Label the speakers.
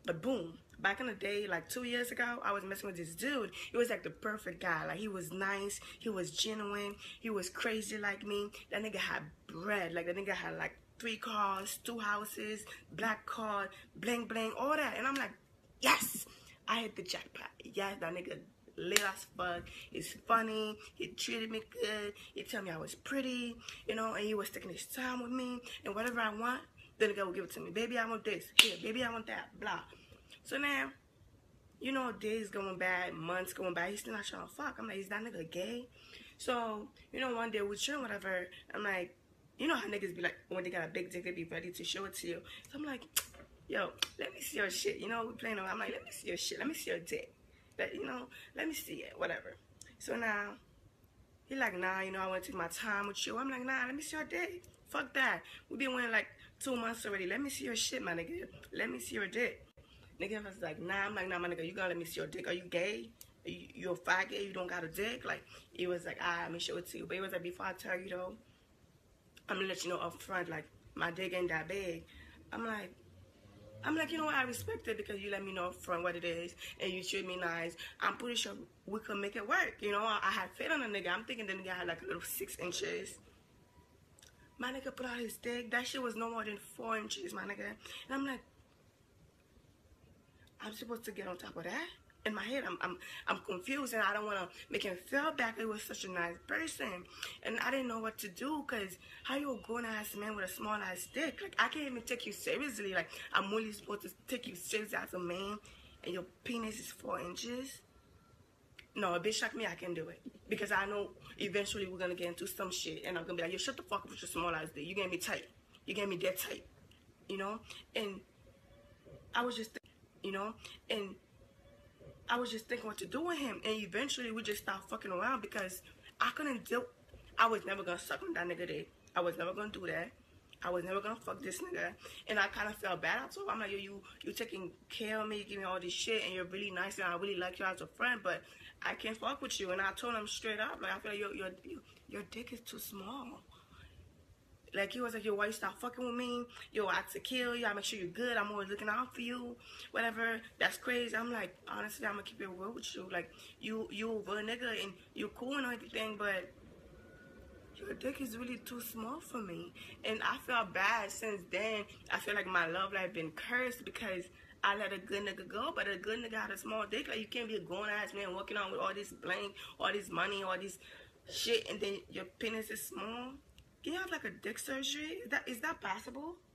Speaker 1: But boom, back in the day, like 2 years ago, I was messing with this dude. He was like the perfect guy. Like, he was nice, he was genuine, he was crazy like me. That nigga had bread. Like, that nigga had like 3 cars, 2 houses, black card, bling bling, all that. And I'm like, yes, I hit the jackpot. Yes, that nigga lit as fuck. He's funny. He treated me good. He told me I was pretty, you know, and he was taking his time with me. And whatever I want, the nigga will give it to me. Baby, I want this. Here, baby, I want that. Blah. So now, you know, days going by, months going by, he's still not trying to fuck. I'm like, is that nigga gay? So, you know, one day we're chilling, whatever. I'm like, you know how niggas be like, when they got a big dick, they be ready to show it to you. So I'm like, yo, let me see your shit. You know, we playing around. I'm like, let me see your shit. Let me see your dick. That, you know, let me see it, whatever. So now, he like, nah, you know, I want to take my time with you. I'm like, nah, let me see your dick. Fuck that. We been waiting like 2 months already. Let me see your shit, my nigga. Let me see your dick. Nigga was like, nah. I'm like, nah, my nigga, you gotta let me see your dick. Are you gay? You a faggot? You don't got a dick? Like, he was like, let me show it to you. But he was like, before I tell you though, I'm gonna let you know up front, like, my dick ain't that big. I'm like, you know what, I respect it because you let me know from what it is and you treat me nice. I'm pretty sure we could make it work. You know, I had faith on the nigga. I'm thinking the nigga had like a little 6 inches. My nigga put out his dick. That shit was no more than 4 inches, my nigga. And I'm like, I'm supposed to get on top of that? In my head, I'm confused, and I don't want to make him feel bad. He was such a nice person, and I didn't know what to do, because how you a grown-ass man with a small-ass dick? Like, I can't even take you seriously. Like, I'm really supposed to take you seriously as a man, and your penis is 4 inches? No, a bitch like me, I can do it, because I know eventually we're going to get into some shit, and I'm going to be like, yo, shut the fuck up with your small-ass dick. You getting me tight. You getting me dead tight, you know? And I was just, you know, and I was just thinking what to do with him, and eventually we just stopped fucking around because I couldn't do. I was never gonna suck on that nigga dick. I was never gonna do that. I was never gonna fuck this nigga, and I kind of felt bad. I told him, I'm like, yo, you taking care of me, you give me all this shit, and you're really nice, and I really like you as a friend, but I can't fuck with you. And I told him straight up, like, I feel like your dick is too small. Like, he was like, yo, why you stop fucking with me? Yo, I have to kill you. I make sure you're good. I'm always looking out for you. Whatever. That's crazy. I'm like, honestly, I'm going to keep it real with you. Like, you a nigga and you cool and everything, but your dick is really too small for me. And I felt bad since then. I feel like my love life been cursed because I let a good nigga go, but a good nigga had a small dick. Like, you can't be a grown-ass man walking on with all this bling, all this money, all this shit, and then your penis is small. Can you have like a dick surgery? Is that possible?